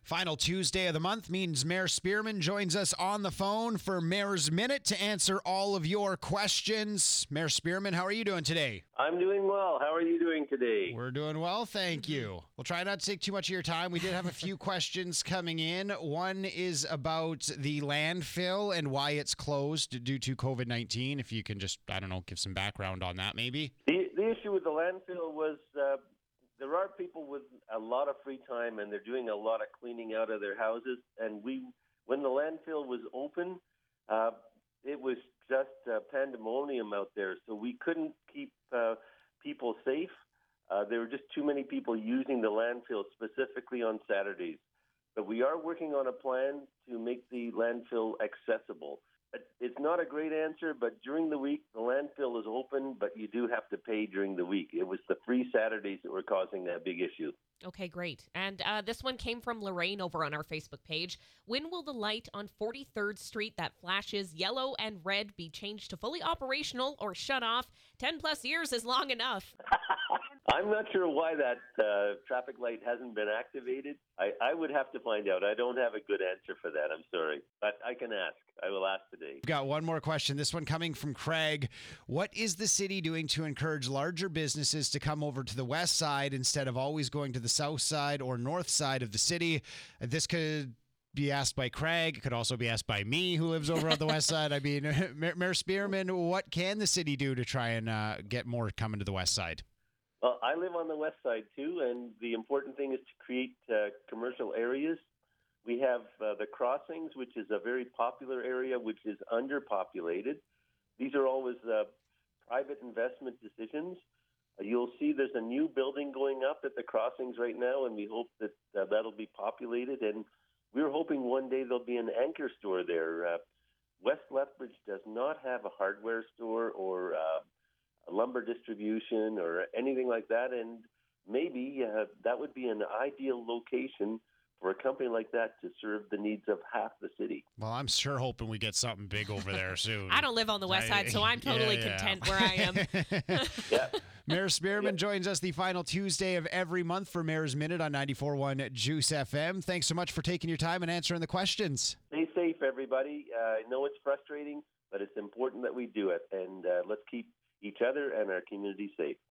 Final Tuesday of the month means Mayor Spearman joins us on the phone for Mayor's Minute to answer all of your questions. Mayor Spearman, how are you doing today? I'm doing well. How are you doing today? We're doing well, thank you. We'll try not to take too much of your time. We did have a few questions coming in. One is about the landfill and why it's closed due to COVID-19. If you can just, give some background on that maybe. The issue with the landfill was there are people with a lot of free time and they're doing a lot of cleaning out of their houses. And when the landfill was open, it was just pandemonium out there. So we couldn't keep people safe. There were just too many people using the landfill, specifically on Saturdays. But we are working on a plan to make the landfill accessible. It's not a great answer, but during the week, the landfill is open, but you do have to pay during the week. It was the free Saturdays that were causing that big issue. Okay, great. And this one came from Lorraine over on our Facebook page. When will the light on 43rd Street that flashes yellow and red be changed to fully operational or shut off? 10 plus years is long enough. I'm not sure why that traffic light hasn't been activated. I would have to find out. I don't have a good answer for that. I'm sorry. But I can ask. I will ask today. We've got one more question. This one coming from Craig. What is the city doing to encourage larger businesses to come over to the west side instead of always going to the south side or north side of the city? This could be asked by Craig. It could also be asked by me, who lives over on the west side. I mean, Mayor Spearman, what can the city do to try and get more coming to the west side? Well, I live on the west side too, and the important thing is to create commercial areas. We have the crossings, which is a very popular area, which is underpopulated. These are always private investment decisions. You'll see there's a new building going up at the crossings right now, and we hope that that'll be populated. And we're hoping one day there'll be an anchor store there. West Lethbridge does not have a hardware store or a lumber distribution or anything like that, and maybe that would be an ideal location for a company like that to serve the needs of half the city. Well, I'm sure hoping we get something big over there soon. I don't live on the west side, so I'm totally content where I am. Yeah. Mayor Spearman joins us the final Tuesday of every month for Mayor's Minute on 94.1 Juice FM. Thanks so much for taking your time and answering the questions. Stay safe, everybody. I know it's frustrating, but it's important that we do it, and let's keep each other and our community safe.